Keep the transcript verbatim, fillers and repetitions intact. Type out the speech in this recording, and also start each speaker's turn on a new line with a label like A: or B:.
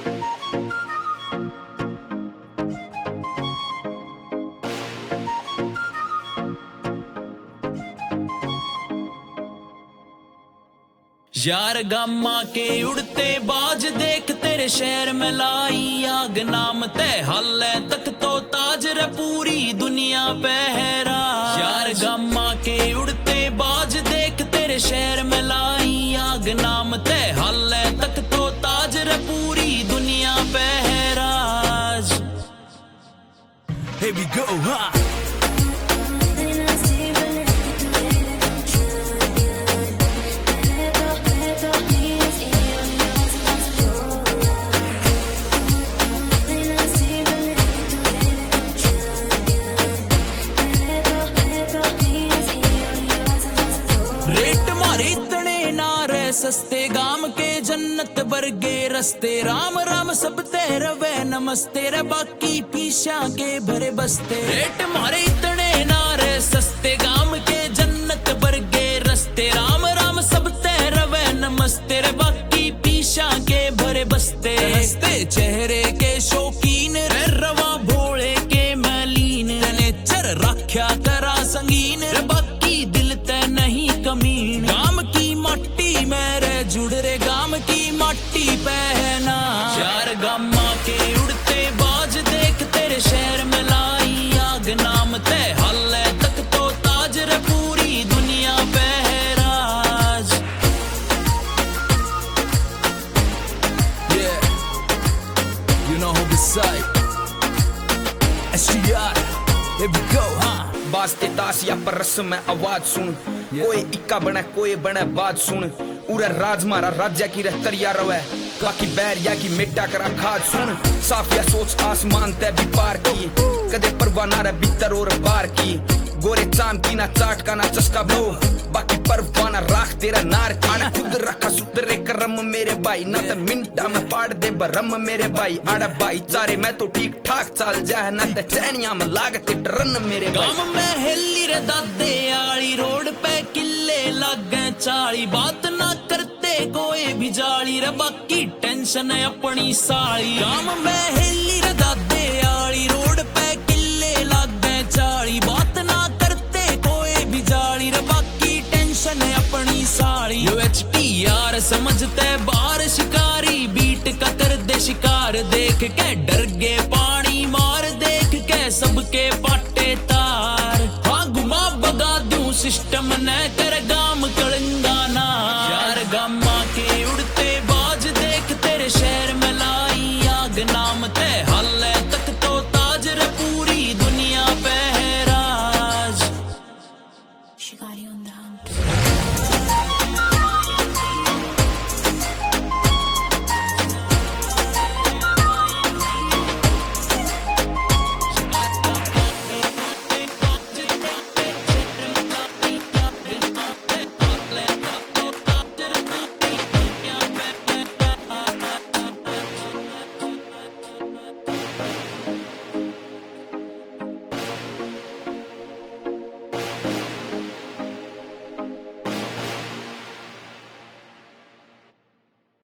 A: यार गामा के उड़ते बाज देख तेरे शहर में लाई आग नाम तय हल तक तो ताज रे पूरी दुनिया पहरा। यार गामा के उड़ते बाज देख तेरे शहर में लाई आग नाम तय हल तक तो ताज रे पूरी दुनिया Pahraj. Here we go, huh? सस्ते गाम के जन्नत बरगे रस्ते राम राम सब तेरवे नमस्ते रे बाकी पीछा के भरे बस्ते। रेट मारे इतने नारे सस्ते गाम के जन्नत बरगे रस्ते राम राम सब तेरवे नमस्ते रे बाकी पीछा के भरे बस्ते। हंसते चेहरे के शौकीन रे रवा भोले के मलीन ने चर रख्या करा संगीन रे बाकी दिल ते नहीं कमीन। गाम की मट्टी मेरे जुड़ रे गाम की मट्टी पहना। चार गामा के उड़ते बाज देख तेरे शहर में लाई आग नाम तय हल तक तो ताज रे पूरी दुनिया Pahraj. Yeah, you know who beside S T R, here we go, huh?
B: बास्ते तासिया पर रस्म में आवाज सुन, कोई इक्का बने कोई बने बात सुन। उरे राज मारा राज्य की रहतरिया रवे, बाकी बैर या की मिट्टा करा खाद सुन। साफिया सोच आसमान ते भी पार की, कदे परवाना रे भीतर और बार की। गोरे चाम की ना चाट का ना चस्का ब्रो, बाकी परवाना राख तेरा नार की। आड़ा खुद रखा सुतरे करम मेरे भाई, ना ते मिंटा में पाड़ दे बरम मेरे भाई। आड़ा भाई चारे मैं तो ठीक ठाक चल जाए, ना ते चैनिया में लागते डरन मेरे भाई।
A: गाम में हेली रे दादे आली रोड पे किले लागे चाली, बात ना करते कोई भी जाली रे बाकी टेंशन है अपनी साली। गाम में हेली रे दादे आली रोड पे किले लागे चाली, बात ना करते कोई भी जाली रे बाकी टेंशन है अपनी साली। यो एच टी यार समझते बार शिकारी, बीट का कर दे शिकार देख के डर